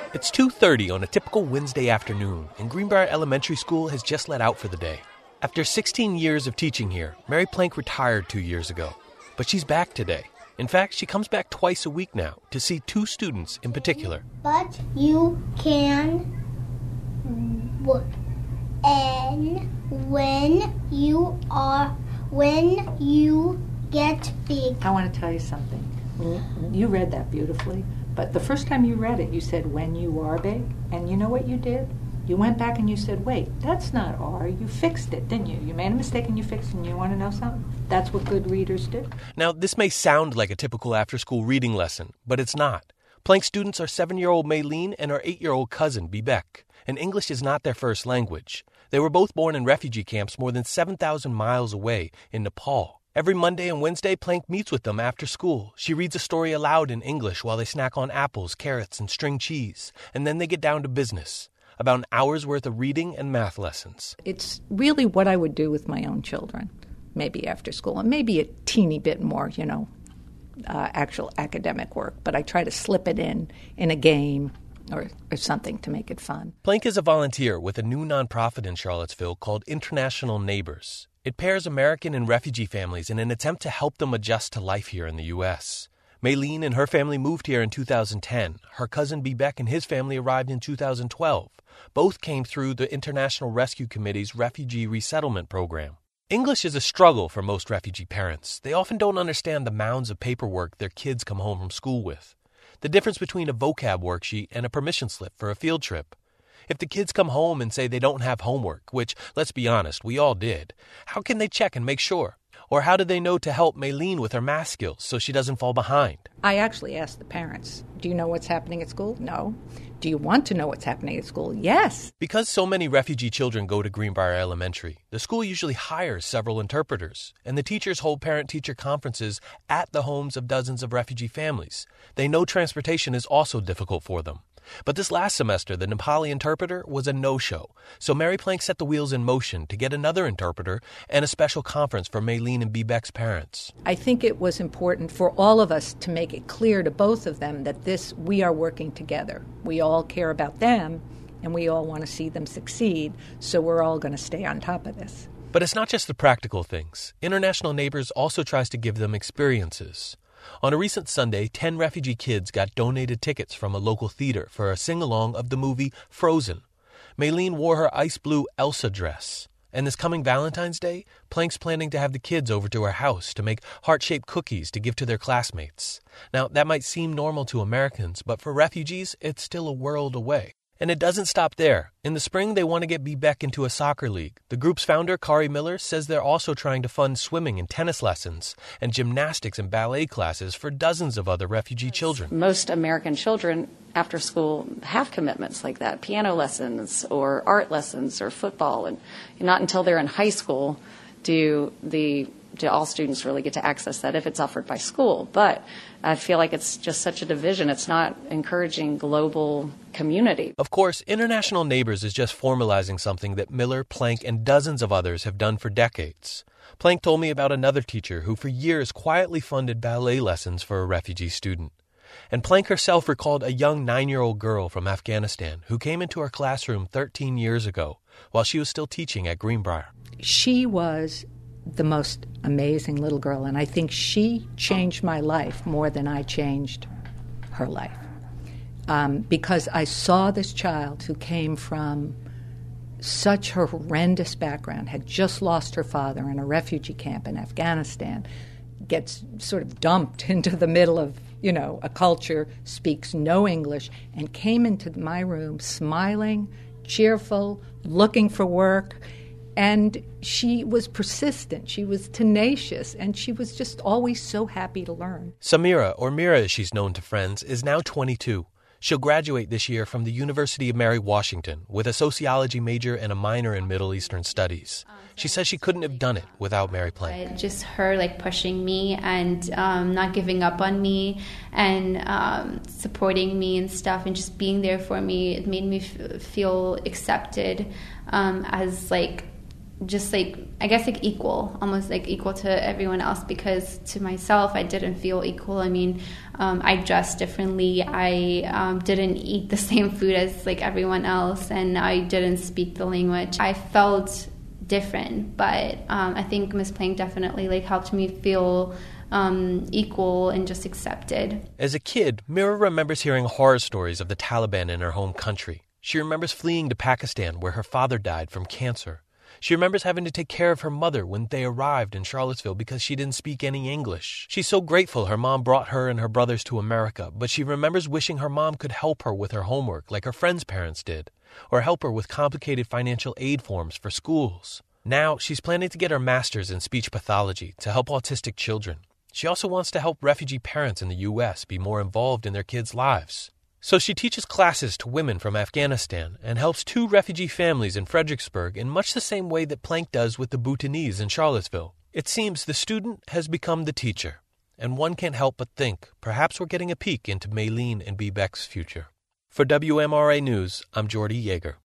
It's 2:30 on a typical Wednesday afternoon, and Greenbrier Elementary School has just let out for the day. After 16 years of teaching here, Mary Plank retired 2 years ago. But she's back today. In fact, she comes back twice a week now to see 2 students in particular. But you can, and when you get big. I want to tell you something. You read that beautifully, but the first time you read it, you said, when you are big, and you know what you did? You went back and you said, wait, that's not R. You fixed it, didn't you? You made a mistake and you fixed it, and you want to know something? That's what good readers do. Now, this may sound like a typical after-school reading lesson, but it's not. Plank students are 7-year-old Maylene and her 8-year-old cousin, Bibek, and English is not their first language. They were both born in refugee camps more than 7,000 miles away in Nepal. Every Monday and Wednesday, Plank meets with them after school. She reads a story aloud in English while they snack on apples, carrots, and string cheese, and then they get down to business. About an hour's worth of reading and math lessons. It's really what I would do with my own children, maybe after school, and maybe a teeny bit more, actual academic work. But I try to slip it in a game or something to make it fun. Plank is a volunteer with a new nonprofit in Charlottesville called International Neighbors. It pairs American and refugee families in an attempt to help them adjust to life here in the U.S. Maylene and her family moved here in 2010. Her cousin Bibek and his family arrived in 2012. Both came through the International Rescue Committee's Refugee Resettlement Program. English is a struggle for most refugee parents. They often don't understand the mounds of paperwork their kids come home from school with. The difference between a vocab worksheet and a permission slip for a field trip. If the kids come home and say they don't have homework, which, let's be honest, we all did, how can they check and make sure? Or how do they know to help Maylene with her math skills so she doesn't fall behind? I actually asked the parents, do you know what's happening at school? No. Do you want to know what's happening at school? Yes. Because so many refugee children go to Greenbrier Elementary, the school usually hires several interpreters, and the teachers hold parent-teacher conferences at the homes of dozens of refugee families. They know transportation is also difficult for them. But this last semester, the Nepali interpreter was a no-show, so Mary Plank set the wheels in motion to get another interpreter and a special conference for Maylene and Bibek's parents. I think it was important for all of us to make it clear to both of them that we are working together. We all care about them, and we all want to see them succeed, so we're all going to stay on top of this. But it's not just the practical things. International Neighbors also tries to give them experiences. On a recent Sunday, 10 refugee kids got donated tickets from a local theater for a sing-along of the movie Frozen. Maylene wore her ice blue Elsa dress. And this coming Valentine's Day, Plank's planning to have the kids over to her house to make heart-shaped cookies to give to their classmates. Now, that might seem normal to Americans, but for refugees, it's still a world away. And it doesn't stop there. In the spring, they want to get Bibek into a soccer league. The group's founder, Kari Miller, says they're also trying to fund swimming and tennis lessons and gymnastics and ballet classes for dozens of other refugee children. Most American children after school have commitments like that, piano lessons or art lessons or football. And not until they're in high school do all students really get to access that if it's offered by school. But I feel like it's just such a division. It's not encouraging global community. Of course, International Neighbors is just formalizing something that Miller, Plank, and dozens of others have done for decades. Plank told me about another teacher who for years quietly funded ballet lessons for a refugee student. And Plank herself recalled a young 9-year-old girl from Afghanistan who came into her classroom 13 years ago while she was still teaching at Greenbrier. She was the most amazing little girl, and I think she changed my life more than I changed her life. Because I saw this child who came from such a horrendous background, had just lost her father in a refugee camp in Afghanistan, gets sort of dumped into the middle of, a culture, speaks no English, and came into my room smiling, cheerful, looking for work. And she was persistent, she was tenacious, and she was just always so happy to learn. Samira, or Mira as she's known to friends, is now 22. She'll graduate this year from the University of Mary Washington with a sociology major and a minor in Middle Eastern studies. She says she couldn't have done it without Mary Plank. Just her pushing me and not giving up on me and supporting me and stuff and just being there for me. It made me feel accepted as just like, I guess like equal, almost like equal to everyone else, because to myself I didn't feel equal. I mean, I dressed differently. I didn't eat the same food as like everyone else, and I didn't speak the language. I felt different, but I think Miss Plank definitely like helped me feel equal and just accepted. As a kid, Mira remembers hearing horror stories of the Taliban in her home country. She remembers fleeing to Pakistan, where her father died from cancer. She remembers having to take care of her mother when they arrived in Charlottesville because she didn't speak any English. She's so grateful her mom brought her and her brothers to America, but she remembers wishing her mom could help her with her homework like her friends' parents did, or help her with complicated financial aid forms for schools. Now, she's planning to get her master's in speech pathology to help autistic children. She also wants to help refugee parents in the U.S. be more involved in their kids' lives. So she teaches classes to women from Afghanistan and helps 2 refugee families in Fredericksburg in much the same way that Plank does with the Bhutanese in Charlottesville. It seems the student has become the teacher, and one can't help but think perhaps we're getting a peek into Maylene and B. Beck's future. For WMRA News, I'm Jordy Yeager.